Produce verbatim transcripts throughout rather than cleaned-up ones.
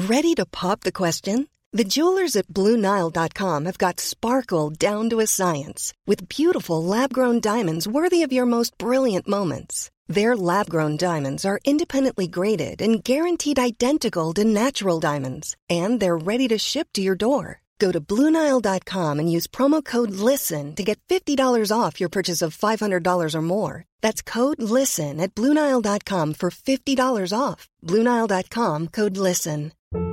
Ready to pop the question? The jewelers at Blue Nile dot com have got sparkle down to a science with beautiful lab-grown diamonds worthy of your most brilliant moments. Their lab-grown diamonds are independently graded and guaranteed identical to natural diamonds, and they're ready to ship to your door. Go to Blue Nile dot com and use promo code LISTEN to get fifty dollars off your purchase of five hundred dollars or more. That's code LISTEN at Blue Nile dot com for fifty dollars off. Blue Nile dot com, code LISTEN.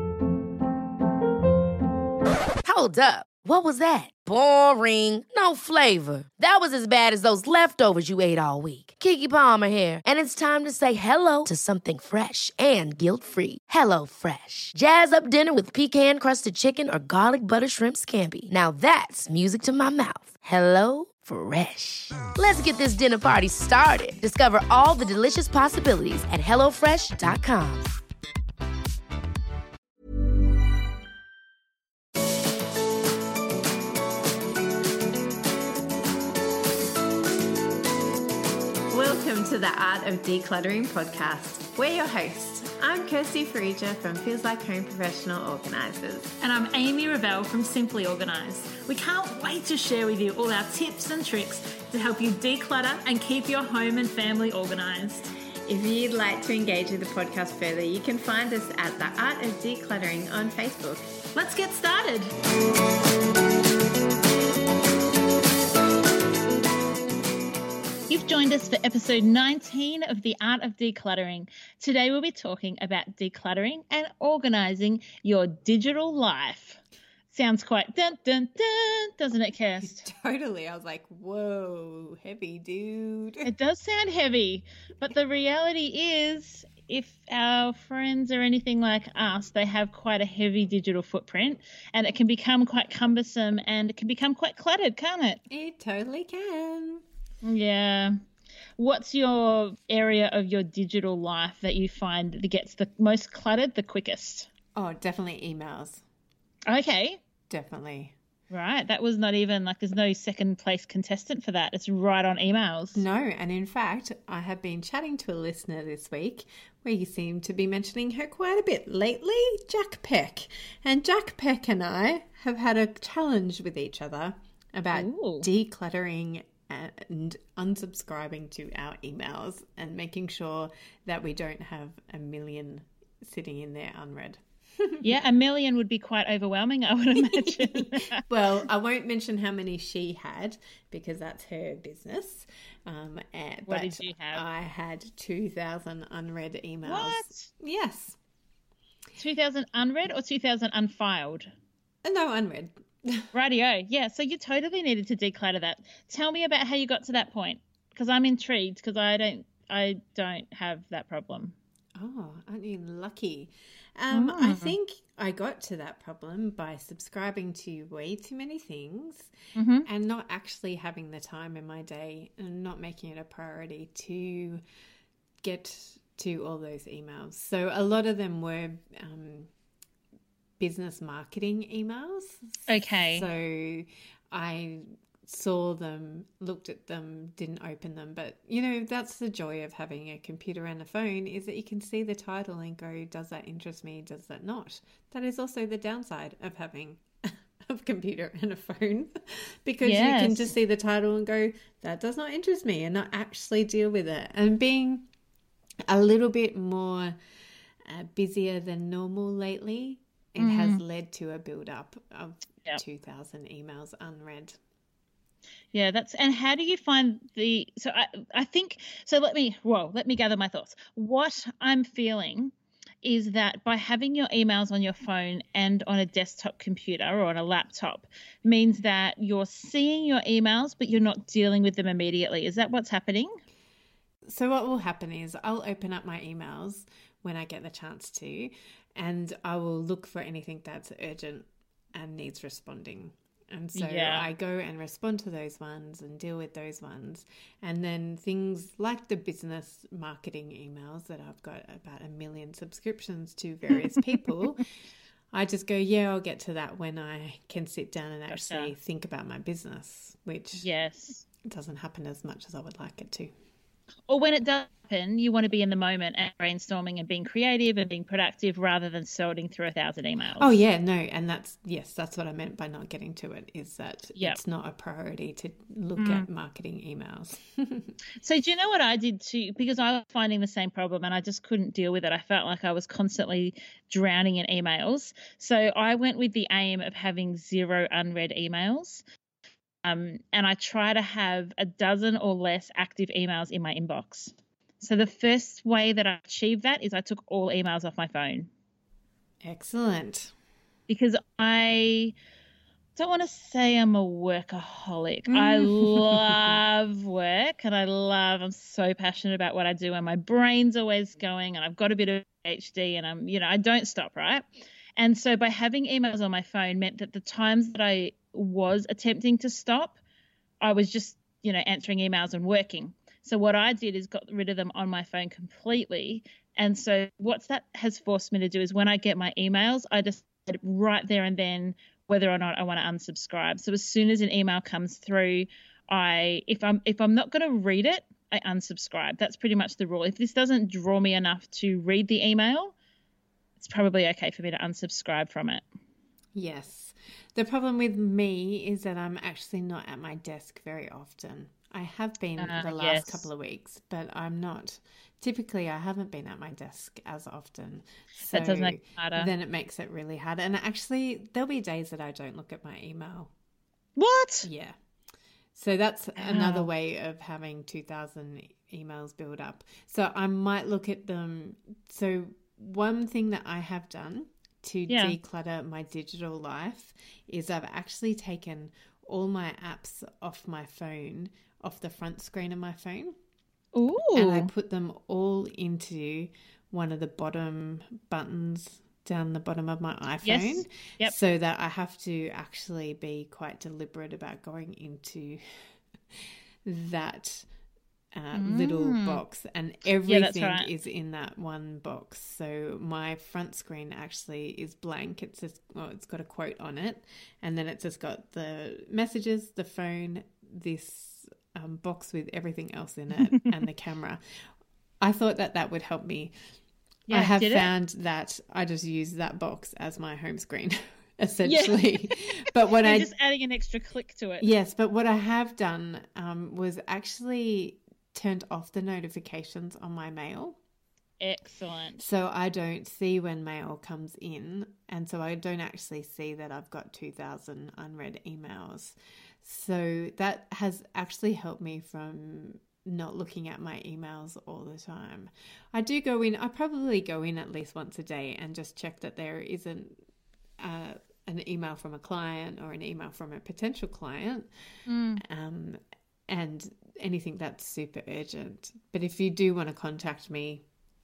Hold up. What was that? Boring. No flavor. That was as bad as those leftovers you ate all week. Keke Palmer here, and it's time to say hello to something fresh and guilt-free. Hello Fresh. Jazz up dinner with pecan-crusted chicken or garlic butter shrimp scampi. Now that's music to my mouth. Hello Fresh. Let's get this dinner party started. Discover all the delicious possibilities at hello fresh dot com. Welcome to the Art of Decluttering podcast. We're your hosts. I'm Kirsty Farija from Feels Like Home Professional Organisers. And I'm Amy Revell from Simply Organised. We can't wait to share with you all our tips and tricks to help you declutter and keep your home and family organised. If you'd like to engage with the podcast further, you can find us at the Art of Decluttering on Facebook. Let's get started. You've joined us for episode nineteen of The Art of Decluttering. Today we'll be talking about decluttering and organising your digital life. Sounds quite dun dun dun, doesn't it, Kirst? Totally. I was like, whoa, heavy, dude. It does sound heavy, but the reality is if our friends are anything like us, they have quite a heavy digital footprint and it can become quite cumbersome and it can become quite cluttered, can't it? It totally can. Yeah. What's your area of your digital life that you find that gets the most cluttered the quickest? Oh, definitely emails. Okay. Definitely. Right. That was not even like there's no second place contestant for that. It's right on emails. No. And in fact, I have been chatting to a listener this week where you seem to be mentioning her quite a bit lately, Jack Peck. And Jack Peck and I have had a challenge with each other about Ooh. decluttering and unsubscribing to our emails and making sure that we don't have a million sitting in there unread. Yeah, a million would be quite overwhelming, I would imagine. Well, I won't mention how many she had because that's her business. Um, and, what but did you have? I had two thousand unread emails. What? Yes. two thousand unread or two thousand unfiled? Uh, No, unread. Rightio. Yeah, so you totally needed to declutter that. Tell me about how you got to that point because I'm intrigued because I don't, I don't have that problem. Oh, aren't you lucky? Um, Mm. I think I got to that problem by subscribing to way too many things Mm-hmm. and not actually having the time in my day and not making it a priority to get to all those emails. So a lot of them were um, business marketing emails. Okay. So I saw them, looked at them, didn't open them. But, you know, that's the joy of having a computer and a phone is that you can see the title and go, does that interest me? Does that not? That is also the downside of having a computer and a phone because Yes. you can just see the title and go, that does not interest me and not actually deal with it. And being a little bit more uh, busier than normal lately, it mm. has led to a build-up of yep. two thousand emails unread. Yeah, that's and how do you find the so I I think so let me well, let me gather my thoughts. What I'm feeling is that by having your emails on your phone and on a desktop computer or on a laptop means that you're seeing your emails but you're not dealing with them immediately. Is that what's happening? So what will happen is I'll open up my emails when I get the chance to, and I will look for anything that's urgent and needs responding. And so yeah. I go and respond to those ones and deal with those ones. And then things like the business marketing emails that I've got about a million subscriptions to various people, I just go, yeah, I'll get to that when I can sit down and actually gotcha. think about my business, which yes. doesn't happen as much as I would like it to. Or when it does happen, you want to be in the moment and brainstorming and being creative and being productive rather than sorting through a thousand emails. Oh, yeah, no. And that's, yes, that's what I meant by not getting to it, is that yep. it's not a priority to look mm. at marketing emails. So do you know what I did too? Because I was finding the same problem and I just couldn't deal with it. I felt like I was constantly drowning in emails. So I went with the aim of having zero unread emails. Um, and I try to have a dozen or less active emails in my inbox. So the first way that I achieved that is I took all emails off my phone. Excellent. Because I don't want to say I'm a workaholic. Mm. I love work and I love, I'm so passionate about what I do and my brain's always going and I've got a bit of A D H D and I'm, you know, I don't stop, right? And so by having emails on my phone meant that the times that I was attempting to stop, I was just, you know, answering emails and working. So what I did is got rid of them on my phone completely. And so what that has forced me to do is when I get my emails, I decide right there and then whether or not I want to unsubscribe. So as soon as an email comes through, I if I'm if I'm not going to read it, I unsubscribe. That's pretty much the rule. If this doesn't draw me enough to read the email, it's probably okay for me to unsubscribe from it. Yes. The problem with me is that I'm actually not at my desk very often. I have been uh, the last yes. couple of weeks, but I'm not. Typically, I haven't been at my desk as often. So that does make it harder. Then it makes it really hard. And actually, there'll be days that I don't look at my email. What? Yeah. So that's oh. another way of having two thousand emails build up. So I might look at them. So one thing that I have done to yeah. declutter my digital life is I've actually taken all my apps off my phone, off the front screen of my phone. Ooh. And I put them all into one of the bottom buttons down the bottom of my iPhone. Yes. Yep. So that I have to actually be quite deliberate about going into that uh, mm. little box, and everything yeah, right. is in that one box. So my front screen actually is blank. It's just, well, it's got a quote on it, and then it's just got the messages, the phone, this Um, box with everything else in it and the camera. I thought that that would help me. Yeah, I have found it? that I just use that box as my home screen, essentially. Yeah. But when You're I just adding an extra click to it. Yes, but what I have done um, was actually turned off the notifications on my mail. Excellent. So I don't see when mail comes in, and so I don't actually see that I've got two thousand unread emails. So that has actually helped me from not looking at my emails all the time. I do go in, I probably go in at least once a day and just check that there isn't uh, an email from a client or an email from a potential client. Mm. Um, and anything that's super urgent. But if you do want to contact me,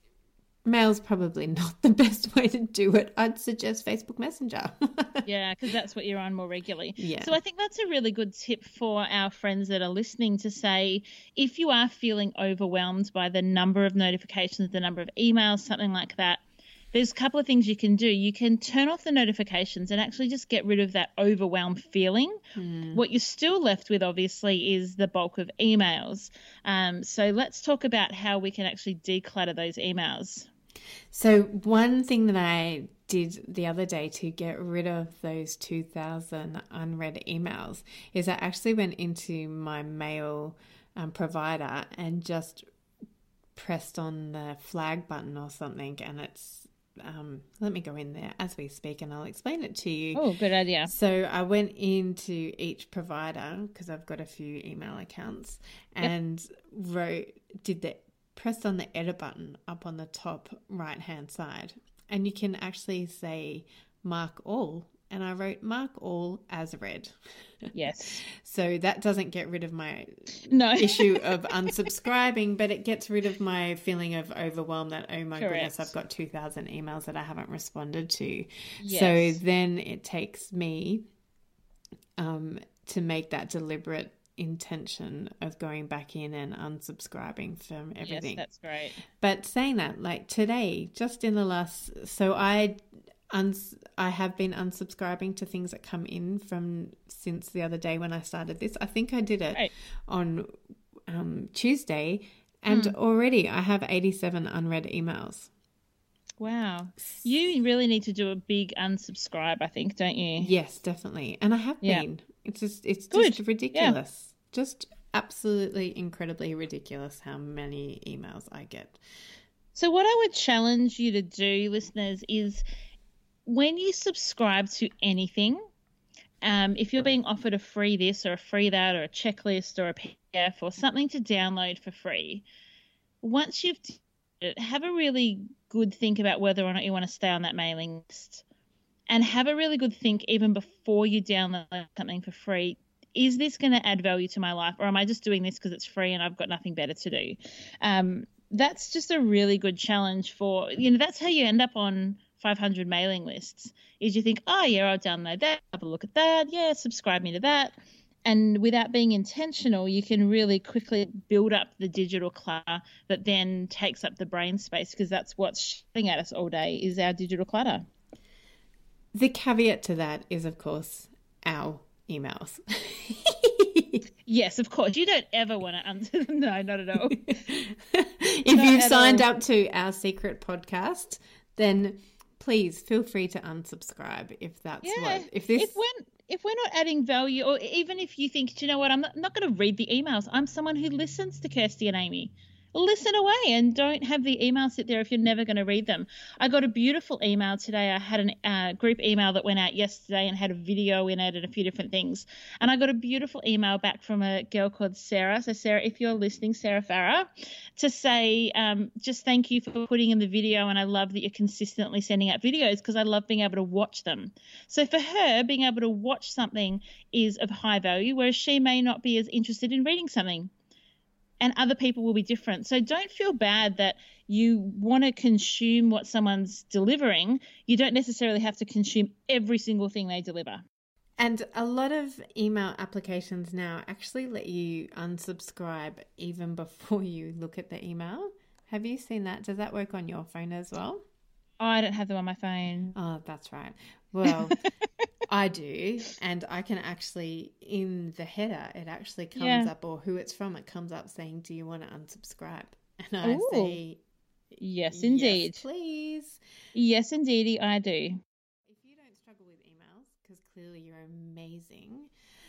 mail's probably not the best way to do it. I'd suggest Facebook Messenger. Yeah, because that's what you're on more regularly. Yeah. So I think that's a really good tip for our friends that are listening to say, if you are feeling overwhelmed by the number of notifications, the number of emails, something like that, there's a couple of things you can do. You can turn off the notifications and actually just get rid of that overwhelmed feeling. Mm. What you're still left with, obviously, is the bulk of emails. Um, so let's talk about how we can actually declutter those emails. So one thing that I did the other day to get rid of those two thousand unread emails is I actually went into my mail um, provider and just pressed on the flag button or something, and it's Um, let me go in there as we speak and I'll explain it to you. Oh, good idea. So I went into each provider because I've got a few email accounts and yep. wrote, did the, pressed on the edit button up on the top right hand side, and you can actually say mark all. And I wrote mark all as read. Yes. So that doesn't get rid of my no. issue of unsubscribing, but it gets rid of my feeling of overwhelm that, oh my Correct. goodness, I've got two thousand emails that I haven't responded to. Yes. So then it takes me um, to make that deliberate intention of going back in and unsubscribing from everything. Yes, that's great. But saying that, like today, just in the last, so I... Uns- I have been unsubscribing to things that come in from since the other day when I started this. I think I did it right. on um, Tuesday, And Mm. already I have eighty-seven unread emails. Wow. You really need to do a big unsubscribe, I think, don't you? Yes, definitely. And I have Yeah. been. It's just it's Good. just ridiculous. Just absolutely incredibly ridiculous how many emails I get. So what I would challenge you to do, listeners, is when you subscribe to anything, um, if you're being offered a free this or a free that or a checklist or a P D F or something to download for free, once you've done it, have a really good think about whether or not you want to stay on that mailing list, and have a really good think even before you download something for free. Is this going to add value to my life, or am I just doing this because it's free and I've got nothing better to do? Um, that's just a really good challenge for, you know, that's how you end up on five hundred mailing lists, is you think, oh, yeah, I'll download that, have a look at that, yeah, subscribe me to that. And without being intentional, you can really quickly build up the digital clutter that then takes up the brain space, because that's what's shouting at us all day is our digital clutter. The caveat to that is, of course, our emails. Yes, of course. You don't ever want to answer them. No, not at all. If Not you've at signed all. up to our secret podcast, then please feel free to unsubscribe if that's Yeah. what if this If we're, if we're not adding value, or even if you think, do you know what, I'm not, not going to read the emails. I'm someone who listens to Kirsty and Amy. Listen away and don't have the email sit there if you're never going to read them. I got a beautiful email today. I had a uh, group email that went out yesterday and had a video in it and a few different things. And I got a beautiful email back from a girl called Sarah. So Sarah, if you're listening, Sarah Farah, to say um, just thank you for putting in the video, and I love that you're consistently sending out videos because I love being able to watch them. So for her, being able to watch something is of high value, whereas she may not be as interested in reading something. And other people will be different. So don't feel bad that you want to consume what someone's delivering. You don't necessarily have to consume every single thing they deliver. And a lot of email applications now actually let you unsubscribe even before you look at the email. Have you seen that? Does that work on your phone as well? Oh, I don't have them on my phone. Oh, that's right. Well, I do. And I can actually, in the header, it actually comes Yeah. up, or who it's from, it comes up saying, do you want to unsubscribe? And I Ooh. say, Yes, indeed. yes, please. Yes, indeedy, I do. If you don't struggle with emails, because clearly you're amazing,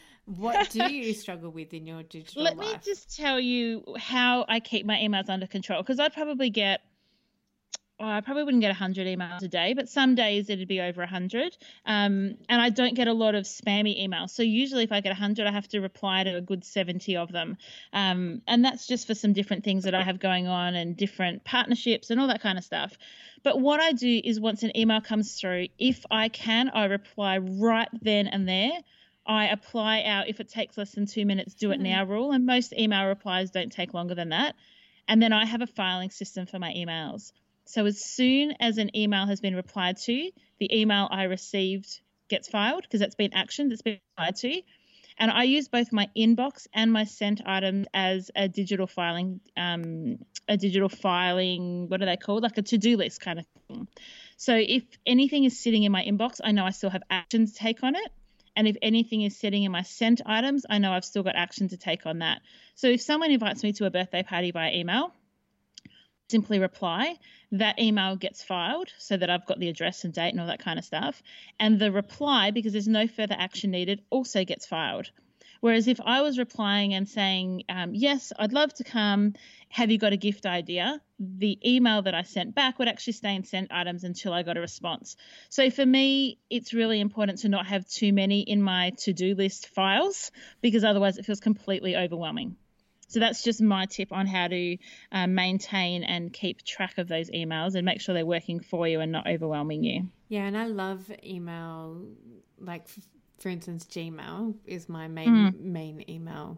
what do you struggle with in your digital Let life? me just tell you how I keep my emails under control, because I'd probably get, oh, I probably wouldn't get one hundred emails a day, but some days it'd be over one hundred. Um, and I don't get a lot of spammy emails. So usually if I get one hundred, I have to reply to a good seventy of them. Um, and that's just for some different things that I have going on and different partnerships and all that kind of stuff. But what I do is once an email comes through, if I can, I reply right then and there. I apply our, if it takes less than two minutes, do it now rule. And most email replies don't take longer than that. And then I have a filing system for my emails. So as soon as an email has been replied to, the email I received gets filed because it's been actioned, it's been replied to. And I use both my inbox and my sent items as a digital filing, um, a digital filing, what are they called? Like a to-do list kind of thing. So if anything is sitting in my inbox, I know I still have action to take on it. And if anything is sitting in my sent items, I know I've still got action to take on that. So if someone invites me to a birthday party via email, simply reply. That email gets filed so that I've got the address and date and all that kind of stuff. And the reply, because there's no further action needed, also gets filed. Whereas if I was replying and saying, um, yes, I'd love to come, have you got a gift idea? The email that I sent back would actually stay in sent items until I got a response. So for me, it's really important to not have too many in my to-do list files, because otherwise it feels completely overwhelming. So that's just my tip on how to uh, maintain and keep track of those emails and make sure they're working for you and not overwhelming you. Yeah, and I love email, like, f- for instance, Gmail is my main Mm. main email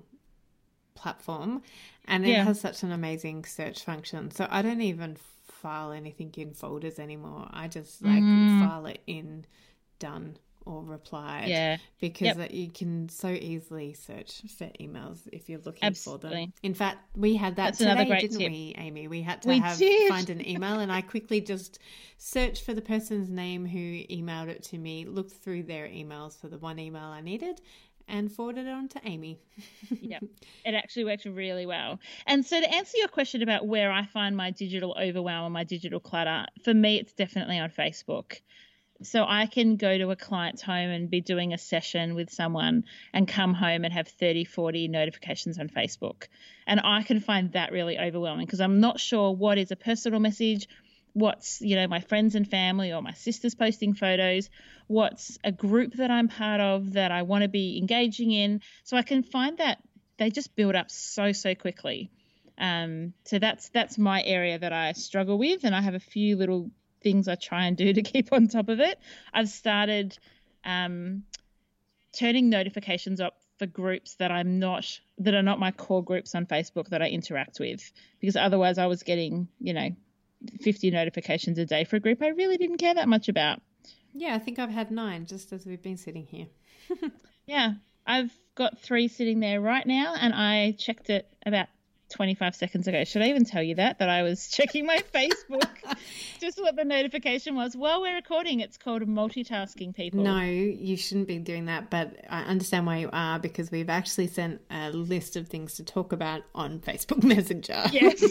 platform, and it Yeah. has such an amazing search function. So I don't even file anything in folders anymore. I just, like, Mm. file it in done or replied, Yeah. because Yep. you can so easily search for emails if you're looking for them. Absolutely. In fact, we had that That's another today, great didn't tip. we, Amy? We had to We have did. find an email, and I quickly just searched for the person's name who emailed it to me, looked through their emails for the one email I needed, and forwarded it on to Amy. Yeah, it actually worked really well. And so to answer your question about where I find my digital overwhelm and my digital clutter, for me, it's definitely on Facebook. So I can go to a client's home and be doing a session with someone and come home and have thirty, forty notifications on Facebook. And I can find that really overwhelming because I'm not sure what is a personal message, what's, you know, my friends and family or my sister's posting photos, what's a group that I'm part of that I want to be engaging in. So I can find that they just build up so, so quickly. Um, so that's that's my area that I struggle with, and I have a few little things I try and do to keep on top of it. I've started um, turning notifications up for groups that I'm not, that are not my core groups on Facebook that I interact with, because otherwise I was getting, you know, fifty notifications a day for a group I really didn't care that much about. Yeah, I think I've had nine just as we've been sitting here. Yeah, I've got three sitting there right now, and I checked it about twenty-five seconds ago. Should I even tell you that, that I was checking my Facebook? Just what the notification was. While we're recording, it's called multitasking, people. No, you shouldn't be doing that, but I understand why you are, because we've actually sent a list of things to talk about on Facebook Messenger. Yes.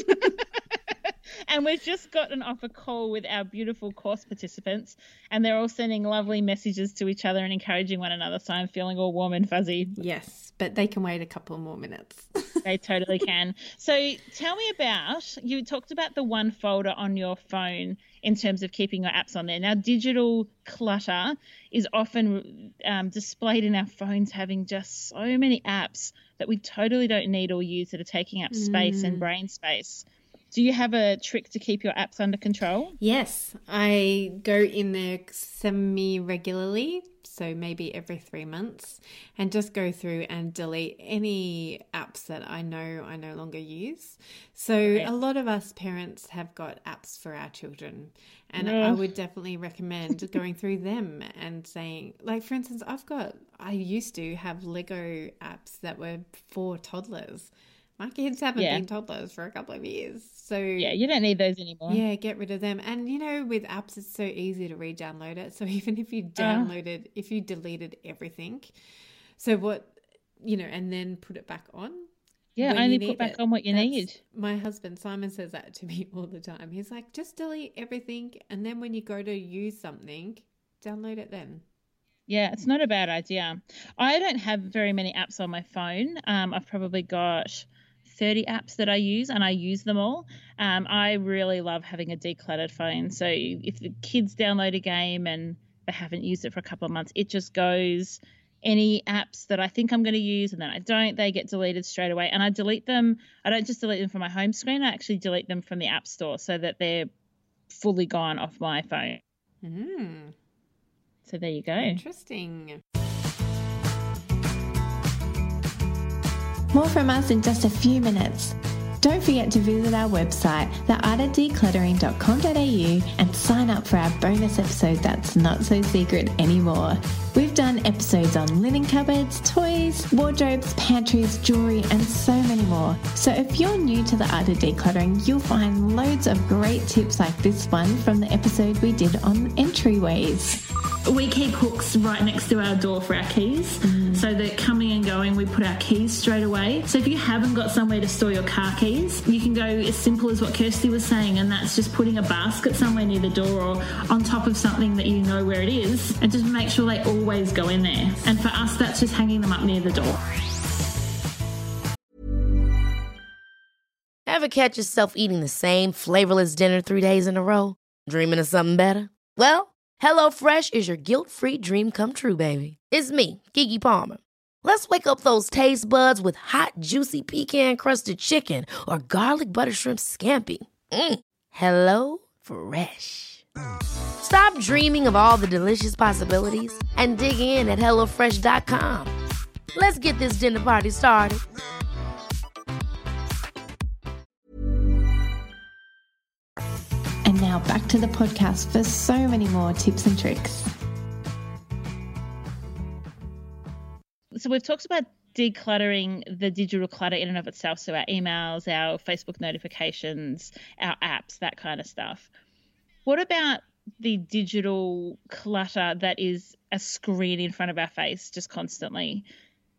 And we've just gotten off a call with our beautiful course participants, and they're all sending lovely messages to each other and encouraging one another, so I'm feeling all warm and fuzzy. Yes, but they can wait a couple more minutes. They totally can. So tell me about, you talked about the one folder on your phone in terms of keeping your apps on there. Now, digital clutter is often um, displayed in our phones having just so many apps that we totally don't need or use that are taking up space mm. and brain space. Do you have a trick to keep your apps under control? Yes, I go in there semi-regularly, so maybe every three months, and just go through and delete any apps that I know I no longer use. So right. A lot of us parents have got apps for our children, and no. I would definitely recommend going through them and saying, like, for instance, I've got, I used to have Lego apps that were for toddlers. My kids haven't yeah. been toddlers for a couple of years. So yeah, you don't need those anymore. Yeah, get rid of them. And, you know, with apps, it's so easy to re-download it. So even if you downloaded, uh, if you deleted everything, so what, you know, and then put it back on. Yeah, only put back it. on what you That's, need. My husband, Simon, says that to me all the time. He's like, just delete everything. And then when you go to use something, download it then. Yeah, it's not a bad idea. I don't have very many apps on my phone. Um, I've probably got thirty apps that I use, and I use them all. Um, I really love having a decluttered phone. So if the kids download a game and they haven't used it for a couple of months, it just goes. Any apps that I think I'm going to use and then I don't, they get deleted straight away. And I delete them. I don't just delete them from my home screen. I actually delete them from the App Store so that they're fully gone off my phone. Mm. So there you go. Interesting. More from us in just a few minutes. Don't forget to visit our website, the art of decluttering dot com dot a u, and sign up for our bonus episode that's not so secret anymore. We've done episodes on linen cupboards, toys, wardrobes, pantries, jewelry, and so many more. So if you're new to the art of decluttering, you'll find loads of great tips like this one from the episode we did on entryways. We keep hooks right next to our door for our keys, mm. so that coming and going, we put our keys straight away. So if you haven't got somewhere to store your car keys, you can go as simple as what Kirsty was saying, and that's just putting a basket somewhere near the door or on top of something that you know where it is, and just make sure they always go in there. And for us, that's just hanging them up near the door. Ever catch yourself eating the same flavorless dinner three days in a row? Dreaming of something better? Well, HelloFresh is your guilt-free dream come true, baby. It's me, Keke Palmer. Let's wake up those taste buds with hot, juicy pecan-crusted chicken or garlic butter shrimp scampi. Mm. Hello Fresh. Stop dreaming of all the delicious possibilities and dig in at hello fresh dot com. Let's get this dinner party started. And now back to the podcast for so many more tips and tricks. So we've talked about decluttering the digital clutter in and of itself, so our emails, our Facebook notifications, our apps, that kind of stuff. What about the digital clutter that is a screen in front of our face just constantly?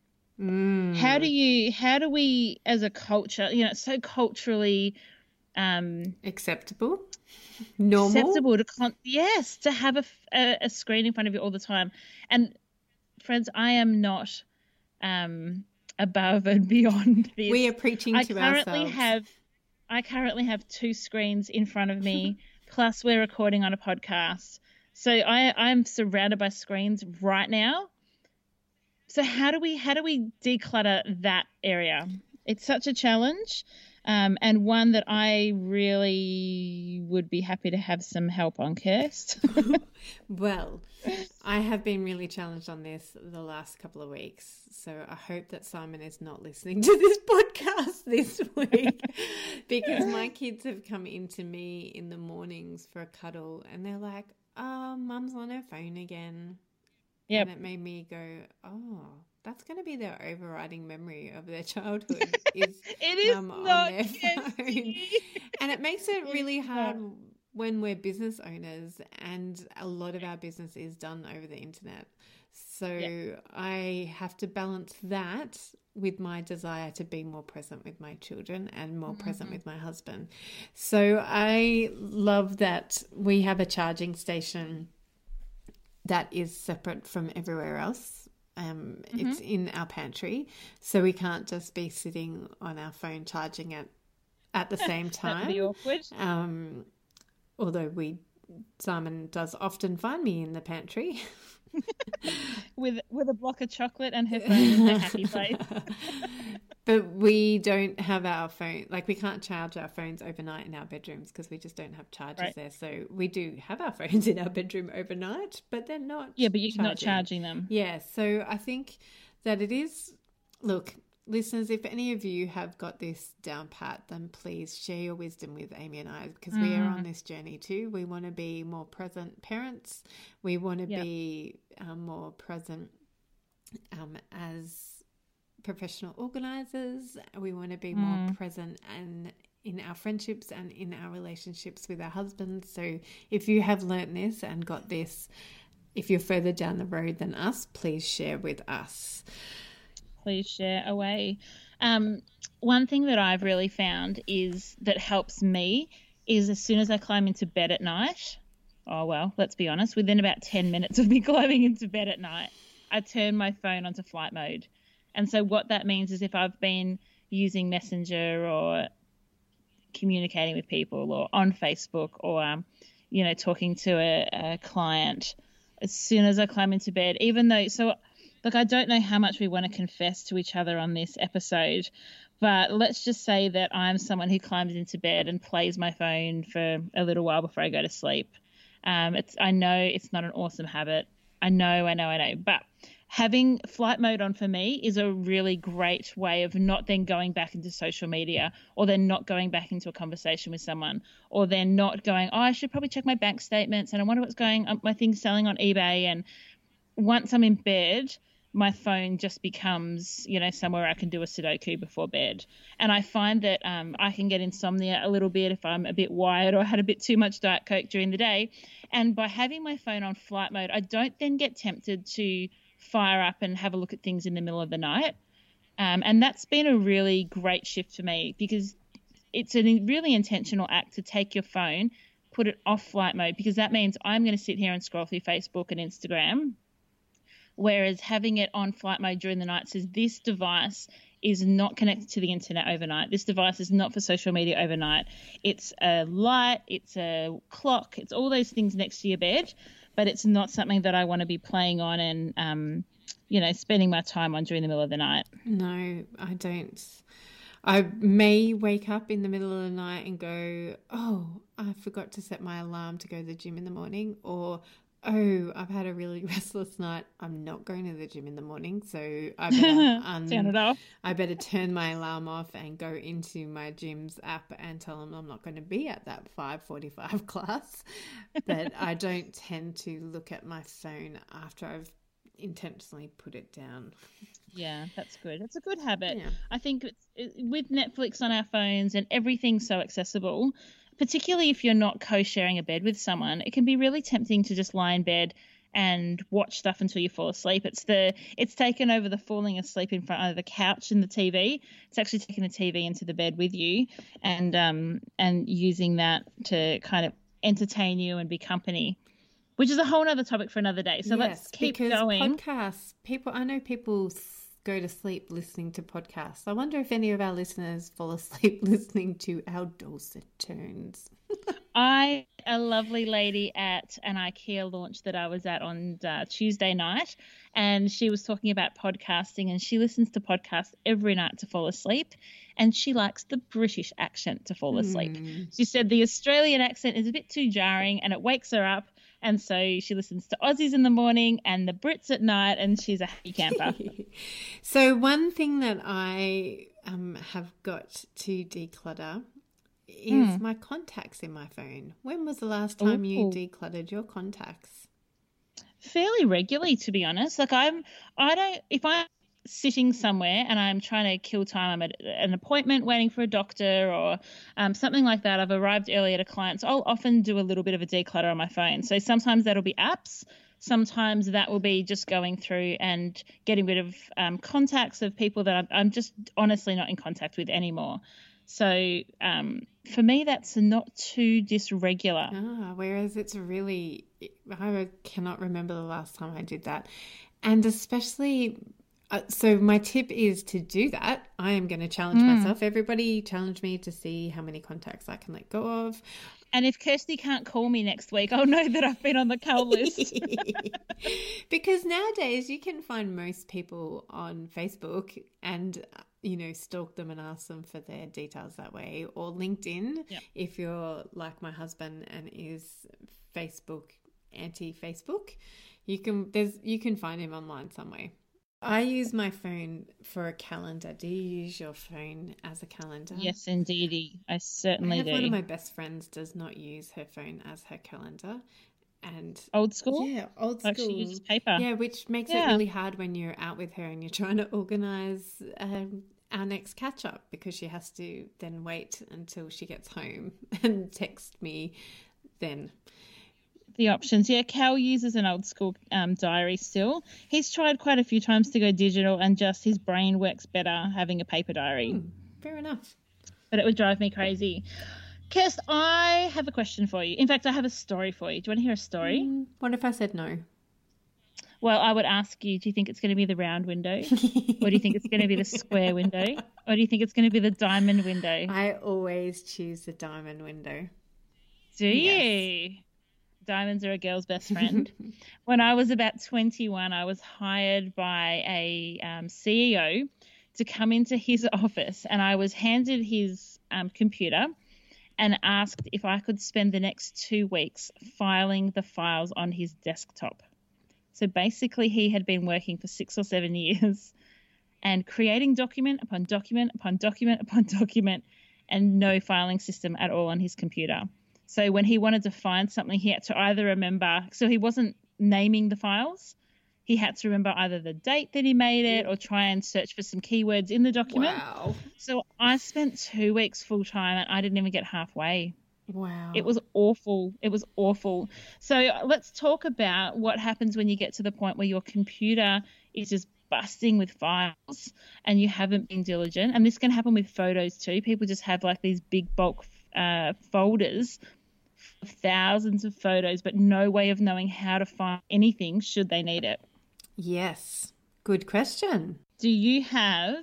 Mm. How do you, how do we as a culture, you know, it's so culturally um, acceptable, normal, acceptable to, con- yes, to have a, a, a screen in front of you all the time. And friends, I am not um, above and beyond this. We are preaching I to currently ourselves. have, I currently have two screens in front of me, plus we're recording on a podcast. So I, I'm surrounded by screens right now. So how do we how do we declutter that area? It's such a challenge, um, and one that I really would be happy to have some help on, Kirst. Well, I have been really challenged on this the last couple of weeks, so I hope that Simon is not listening to this podcast this week because my kids have come into me in the mornings for a cuddle and they're like, oh, Mum's on her phone again. Yep. And it made me go, oh, that's going to be their overriding memory of their childhood is, it is Mum on not their phone. And it makes it really hard not. when we're business owners and a lot of our business is done over the internet. So yep. I have to balance that with my desire to be more present with my children and more mm-hmm. present with my husband. So I love that we have a charging station that is separate from everywhere else. Um, mm-hmm. It's in our pantry, so we can't just be sitting on our phone charging it at the same time. That'd be awkward. Um, although we, Simon does often find me in the pantry. with with a block of chocolate and her phone in a happy place. But we don't have our phone, like we can't charge our phones overnight in our bedrooms because we just don't have chargers right. there. So we do have our phones in our bedroom overnight, but they're not Yeah, but you're charging. not charging them. Yeah, so I think that it is, look, listeners, if any of you have got this down pat, then please share your wisdom with Amy and I because mm. we are on this journey too. We want to be more present parents. We want to yep. be um, more present um, as professional organisers. We want to be more mm. present and in our friendships and in our relationships with our husbands. So if you have learnt this and got this, if you're further down the road than us, please share with us. Please share away. Um, one thing that I've really found is that helps me is as soon as I climb into bed at night, oh, well, let's be honest, within about ten minutes of me climbing into bed at night, I turn my phone onto flight mode. And so what that means is if I've been using Messenger or communicating with people or on Facebook or, um, you know, talking to a, a client, as soon as I climb into bed, even though, so look, I don't know how much we want to confess to each other on this episode, but let's just say that I'm someone who climbs into bed and plays my phone for a little while before I go to sleep. Um, it's I know it's not an awesome habit. I know, I know, I know. But having flight mode on for me is a really great way of not then going back into social media or then not going back into a conversation with someone or then not going, oh, I should probably check my bank statements and I wonder what's going on, my thing's selling on eBay. And once I'm in bed, my phone just becomes, you know, somewhere I can do a Sudoku before bed. And I find that um, I can get insomnia a little bit if I'm a bit wired or had a bit too much Diet Coke during the day. And by having my phone on flight mode, I don't then get tempted to fire up and have a look at things in the middle of the night. Um, and that's been a really great shift for me because it's a really intentional act to take your phone, put it off flight mode, because that means I'm going to sit here and scroll through Facebook and Instagram. Whereas having it on flight mode during the night says this device is not connected to the internet overnight. This device is not for social media overnight. It's a light, it's a clock, it's all those things next to your bed, but it's not something that I want to be playing on and, um, you know, spending my time on during the middle of the night. No, I don't. I may wake up in the middle of the night and go, oh, I forgot to set my alarm to go to the gym in the morning, or oh, I've had a really restless night. I'm not going to the gym in the morning, so I better, um, turn it off. I better turn my alarm off and go into my gym's app and tell them I'm not going to be at that five forty-five class. But I don't tend to look at my phone after I've intentionally put it down. Yeah, that's good. It's a good habit. Yeah. I think it's, it, with Netflix on our phones and everything so accessible, particularly if you're not co-sharing a bed with someone, it can be really tempting to just lie in bed and watch stuff until you fall asleep. It's the it's taken over the falling asleep in front of the couch and the T V. It's actually taking the T V into the bed with you, and um and using that to kind of entertain you and be company, which is a whole other topic for another day. So yes, let's keep because going. Podcasts, people, I know people go to sleep listening to podcasts. I wonder if any of our listeners fall asleep listening to our dulcet tones. I, a lovely lady at an IKEA launch that I was at on uh, Tuesday night, and she was talking about podcasting, and she listens to podcasts every night to fall asleep, and she likes the British accent to fall asleep. Mm. She said the Australian accent is a bit too jarring and it wakes her up, and so she listens to Aussies in the morning and the Brits at night, and she's a happy camper. So one thing that I um, have got to declutter is mm. my contacts in my phone. When was the last time Ooh. you decluttered your contacts? Fairly regularly, to be honest. Like I'm, I don't, if I'm sitting somewhere and I'm trying to kill time, I'm at an appointment waiting for a doctor or um, something like that, I've arrived early at a client, so I'll often do a little bit of a declutter on my phone. So sometimes that'll be apps. Sometimes that will be just going through and getting rid of um, contacts of people that I'm, I'm just honestly not in contact with anymore. So um, for me, that's not too dysregular. Ah, whereas it's really, I cannot remember the last time I did that. And especially, uh, so my tip is to do that. I am going to challenge mm. myself. Everybody challenge me to see how many contacts I can let go of. And if Kirsty can't call me next week, I'll know that I've been on the cull list. Because nowadays you can find most people on Facebook and, you know, stalk them and ask them for their details that way, or LinkedIn yep. if you're like my husband and is Facebook anti-Facebook. You can there's you can find him online some way. I use my phone for a calendar. Do you use your phone as a calendar? Yes, indeedy. I certainly I have do. One of my best friends does not use her phone as her calendar. And old school? Yeah, old school. Like she uses paper. Yeah, which makes yeah. it really hard when you're out with her and you're trying to organise um, our next catch-up, because she has to then wait until she gets home and text me then. The options. Yeah, Cal uses an old school um, diary still. He's tried quite a few times to go digital, and just his brain works better having a paper diary. Hmm, fair enough. But it would drive me crazy. Kirst, I have a question for you. In fact, I have a story for you. Do you want to hear a story? Mm, what if I said no? Well, I would ask you, do you think it's going to be the round window? Or do you think it's going to be the square window? Or do you think it's going to be the diamond window? I always choose the diamond window. Do yes. you? Diamonds are a girl's best friend. When I was about twenty-one, I was hired by a um, C E O to come into his office, and I was handed his um, computer and asked if I could spend the next two weeks filing the files on his desktop. So basically he had been working for six or seven years and creating document upon document upon document upon document, and no filing system at all on his computer. So when he wanted to find something, he had to either remember, so he wasn't naming the files. He had to remember either the date that he made it or try and search for some keywords in the document. Wow. So I spent two weeks full time and I didn't even get halfway. Wow. It was awful. It was awful. So let's talk about what happens when you get to the point where your computer is just busting with files and you haven't been diligent. And this can happen with photos too. People just have like these big bulk uh, folders of thousands of photos, but no way of knowing how to find anything should they need it. Yes. Good question. Do you have,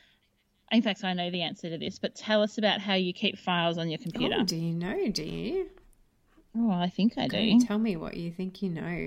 in fact, I know the answer to this, but tell us about how you keep files on your computer. Oh, do you know, do you? Oh, I think I okay, do. Tell me what you think you know.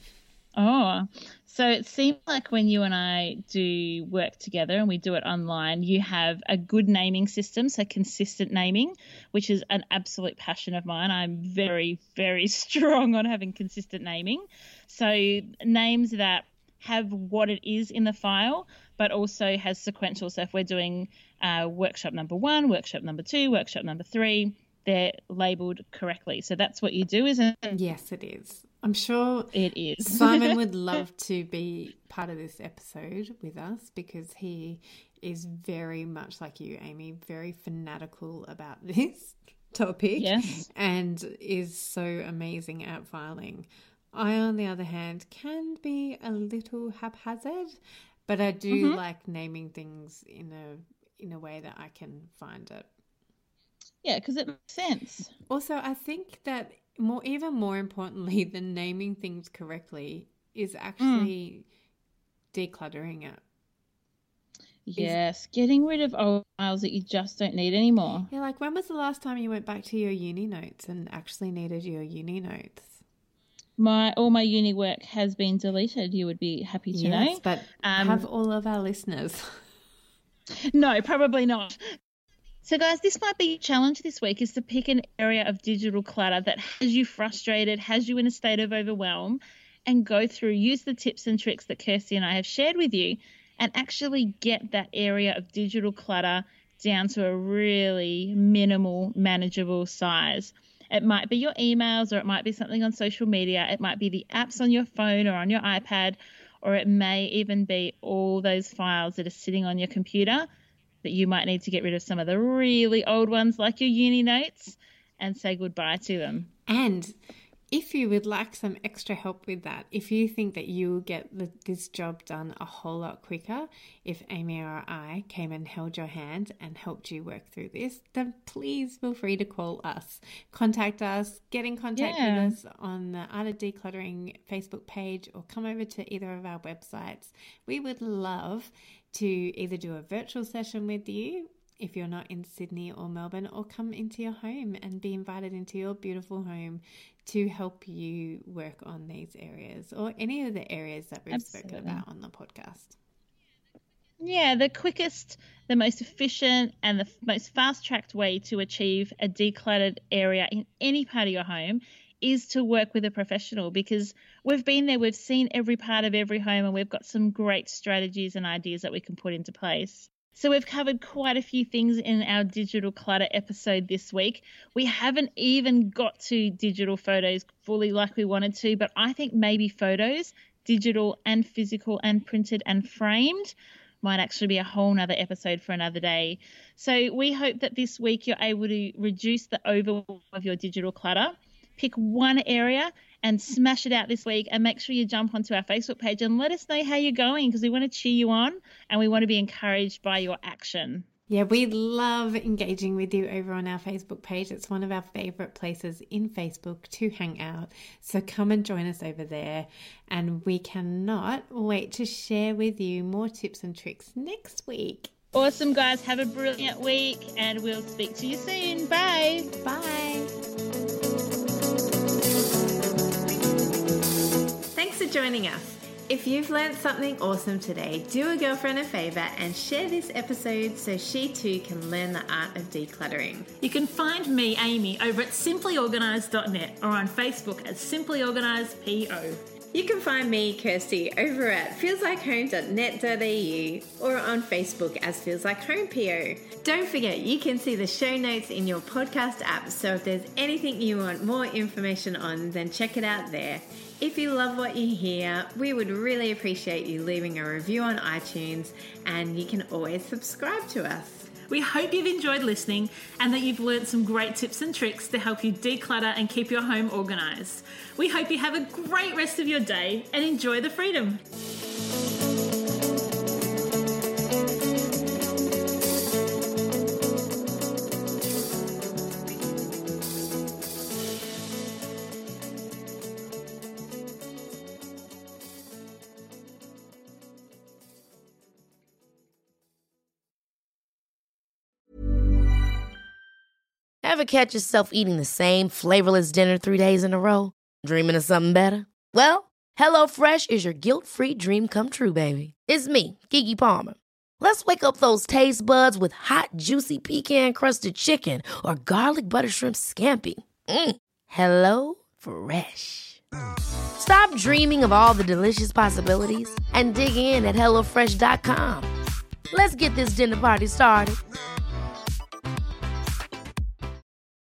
Oh, so it seems like when you and I do work together and we do it online, you have a good naming system, so consistent naming, which is an absolute passion of mine. I'm very, very strong on having consistent naming. So names that have what it is in the file, but also has sequential. So if we're doing uh, workshop number one, workshop number two, workshop number three, they're labelled correctly. So that's what you do, isn't it? Yes, it is. I'm sure it is. Simon would love to be part of this episode with us, because he is very much like you, Amy, very fanatical about this topic. Yes. And is so amazing at filing. I, on the other hand, can be a little haphazard, but I do mm-hmm. like naming things in a in a way that I can find it. Yeah, because it makes sense. Also, I think that more, even more importantly than naming things correctly is actually mm. decluttering it. Yes, is, getting rid of old files that you just don't need anymore. Yeah, like when was the last time you went back to your uni notes and actually needed your uni notes? My all my uni work has been deleted. You would be happy to yes, know. But um, have all of our listeners? No, probably not. So, guys, this might be a challenge this week, is to pick an area of digital clutter that has you frustrated, has you in a state of overwhelm, and go through, use the tips and tricks that Kirsty and I have shared with you, and actually get that area of digital clutter down to a really minimal, manageable size. It might be your emails, or it might be something on social media. It might be the apps on your phone or on your iPad, or it may even be all those files that are sitting on your computer that you might need to get rid of some of the really old ones like your uni notes and say goodbye to them. And if you would like some extra help with that, if you think that you will get the, this job done a whole lot quicker if Amy or I came and held your hand and helped you work through this, then please feel free to call us. Contact us, get in contact yeah. with us on the Art of Decluttering Facebook page, or come over to either of our websites. We would love to either do a virtual session with you if you're not in Sydney or Melbourne, or come into your home and be invited into your beautiful home to help you work on these areas, or any of the areas that we've Absolutely. spoken about on the podcast. Yeah, the quickest, the most efficient and the most fast-tracked way to achieve a decluttered area in any part of your home is to work with a professional, because we've been there, we've seen every part of every home, and we've got some great strategies and ideas that we can put into place. So we've covered quite a few things in our digital clutter episode this week. We haven't even got to digital photos fully like we wanted to, but I think maybe photos, digital and physical and printed and framed, might actually be a whole nother episode for another day. So we hope that this week you're able to reduce the overwhelm of your digital clutter. Pick one area and smash it out this week, and make sure you jump onto our Facebook page and let us know how you're going, because we want to cheer you on and we want to be encouraged by your action. Yeah, we love engaging with you over on our Facebook page. It's one of our favourite places in Facebook to hang out. So come and join us over there, and we cannot wait to share with you more tips and tricks next week. Awesome, guys. Have a brilliant week, and we'll speak to you soon. Bye. Bye. Thanks for joining us. If you've learned something awesome today, do a girlfriend a favour and share this episode so she too can learn the art of decluttering. You can find me, Amy, over at simply organised dot net, or on Facebook as Simply Organised P O. You can find me, Kirsty, over at feels like home dot net dot a u or on Facebook as Feels Like Home P O. Don't forget, you can see the show notes in your podcast app, so if there's anything you want more information on, then check it out there. If you love what you hear, we would really appreciate you leaving a review on iTunes, and you can always subscribe to us. We hope you've enjoyed listening and that you've learned some great tips and tricks to help you declutter and keep your home organised. We hope you have a great rest of your day and enjoy the freedom. Ever catch yourself eating the same flavorless dinner three days in a row? Dreaming of something better? Well, HelloFresh is your guilt-free dream come true, baby. It's me, Keke Palmer. Let's wake up those taste buds with hot, juicy pecan-crusted chicken or garlic butter shrimp scampi. Mm. Hello Fresh. Stop dreaming of all the delicious possibilities and dig in at hello fresh dot com. Let's get this dinner party started.